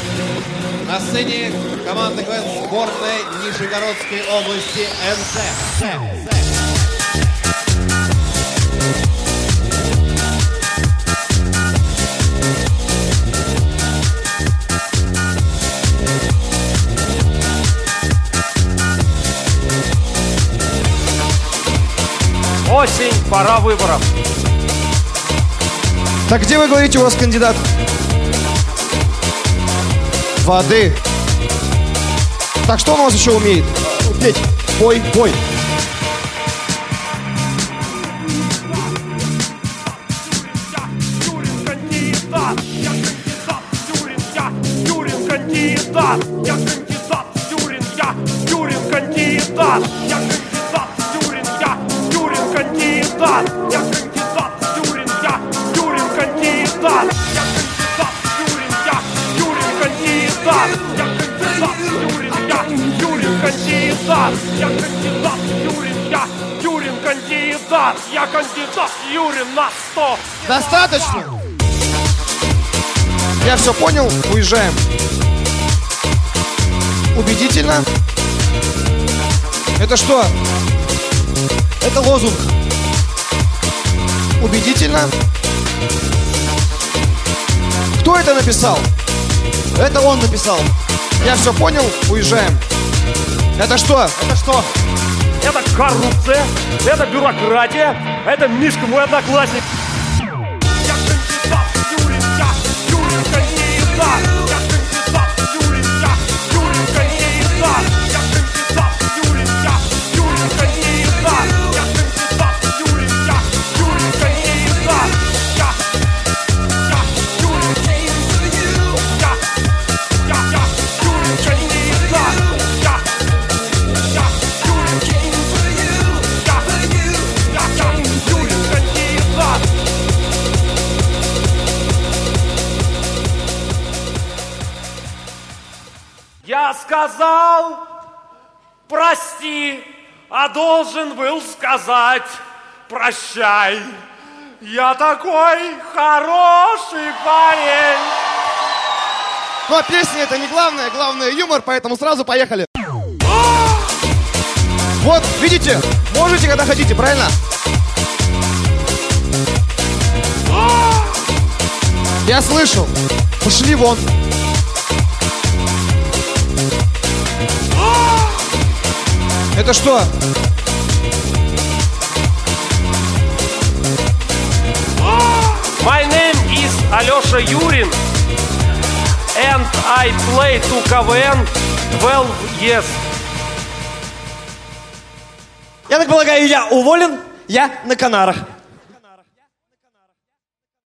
На сцене команда КВН сборной Нижегородской области НЦ. Осень, пора выборов. Так где, вы говорите, у вас кандидат? Воды. Так что он у вас еще умеет? Петь. Пой, пой. Я кандидат, Юрин на 100. Достаточно? Я все понял, уезжаем. Убедительно. Это что? Это лозунг. Убедительно. Кто это написал? Это он написал. Я все понял, уезжаем. Это что? Это что? Это коррупция, это бюрократия, это Мишка, мой одноклассник. Я кандидат, Юрин, Юрин кандидат. Я кандидат, Юрин, Юрин кандидат. Я кандидат, Юрин, Юрин кандидат. Я кандидат, Юрин, Юрин кандидат. Юрин Я сказал, прости, а должен был сказать прощай. Я такой хороший парень. Но песня это не главное, главное юмор, поэтому сразу поехали. Вот, видите, можете, когда хотите, правильно? Я слышал. Пошли вон. Это что? My name is Алеша Юрин, and I play to КВН 12 years. Я так полагаю, я уволен, я на Канарах.